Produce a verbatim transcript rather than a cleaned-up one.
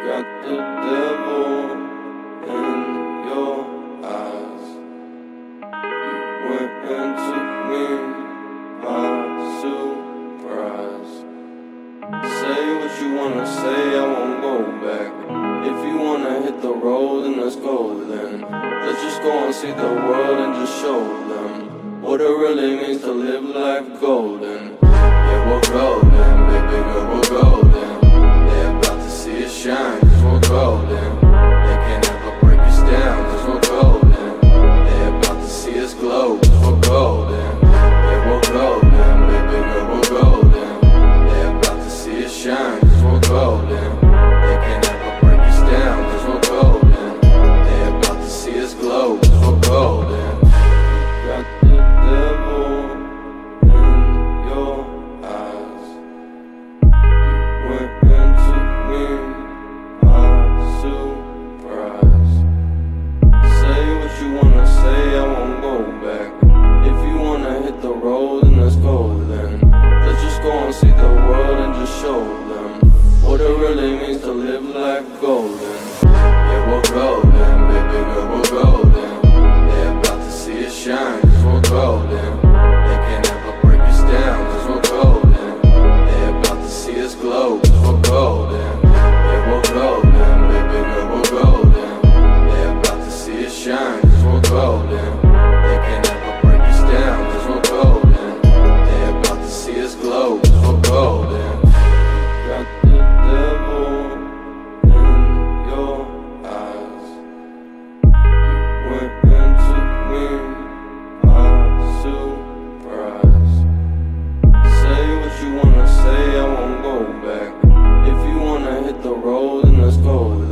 Got the devil in your eyes. You went and took me by surprise. Say what you wanna say, I won't go back. If you wanna hit the road, then let's go then. Let's just go and see the world and just show them what it really means to live life golden. Yeah, we're golden, baby girl, we're golden. They're about to see us shine, cause we're golden. They can't ever break us down, cause we're golden. They're about to see us glow, cause we're golden. Yeah, we're golden, baby girl, we're golden. They're about to see us shine, cause we're golden. They can't ever break us down, cause we're golden. They're about to see us glow, cause we're golden. Got the devil in your eyes. You went and took me by surprise. Say what you wanna say, I won't go back. If you wanna hit the road, then let's go then. Let's just go and see the world and just show them what it really means to live life golden. Yeah, we're golden, baby girl, we're golden. They're about to see us shine, cause we're golden. They can't ever break us down, cause we're golden. They're about to see us glow, cause we're golden. Yeah, we're golden, baby girl, we're golden. They're about to see us shine, cause we're golden. They can't ever break us down, cause we're golden. They're about to see us glow, cause we're golden. Got the devil in your eyes. You went and took me by surprise. Say what you wanna say, I won't go back. If you wanna hit the road, then let's go.